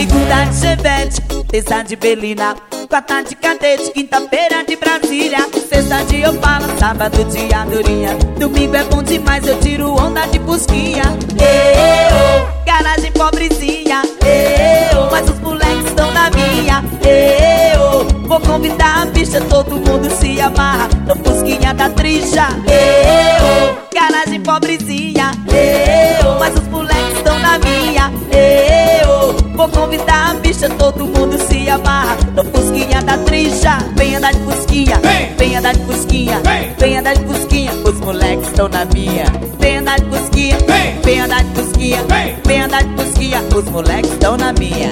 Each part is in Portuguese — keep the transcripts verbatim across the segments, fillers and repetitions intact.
Segunda de Chevette, terça de Belina, quarta de cadete, quinta-feira de Brasília, sexta de Opala, sábado de Andorinha, domingo é bom demais, eu tiro onda de Fusquinha. Eu, garagem pobrezinha, eu, mas os moleques estão na minha. Eu, vou convidar a bicha, todo mundo se amarra no Fusquinha da Trisha. Eu, garagem pobrezinha, eu, mas os moleques estão na minha. Eu, vou convidar a bicha, todo mundo se amarra no Fusquinha da Trisha. Vem andar de Fusquinha, vem andar de Fusquinha, vem andar de Fusquinha, os moleques estão na minha. Vem andar de Fusquinha, vem andar de Fusquinha, vem andar de Fusquinha, os moleques estão na minha.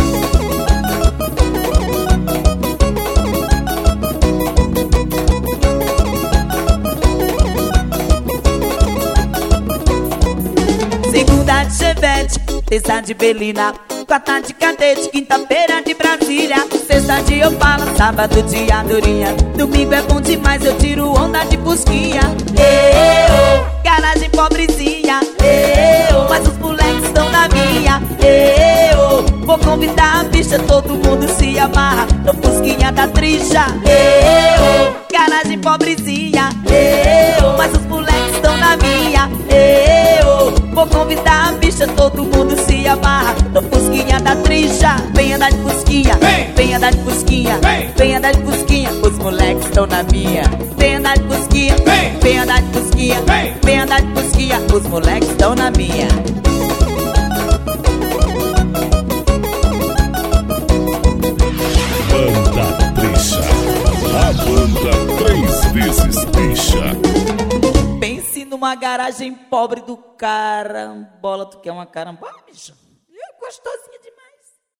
Segunda de Chevette, terça de Belina, quarta de cadete, quinta-feira de Brasília, sexta de Opala, sábado de Andorinha, domingo é bom demais, eu tiro onda de Fusquinha. Eu, garagem pobrezinha, eu, mas os moleques estão na minha. Eu, vou convidar a bicha, todo mundo se amarra no Fusquinha da Trisha. Eu, garagem pobrezinha, eu, mas os moleques estão na minha. Eu, vou convidar a bicha, todo mundo se amarra no Fusquinha da Trisha. Vem andar de Fusquinha, vem andar de Fusquinha, vem andar de Fusquinha, os moleques estão na minha. Vem andar de Fusquinha, vem andar de Fusquinha, vem andar de Fusquinha, os moleques estão na minha. Banda Trisha, a banda três vezes Trisha. Pense numa garagem pobre do carambola. Tu quer uma carambola, bicho? É gostosinho.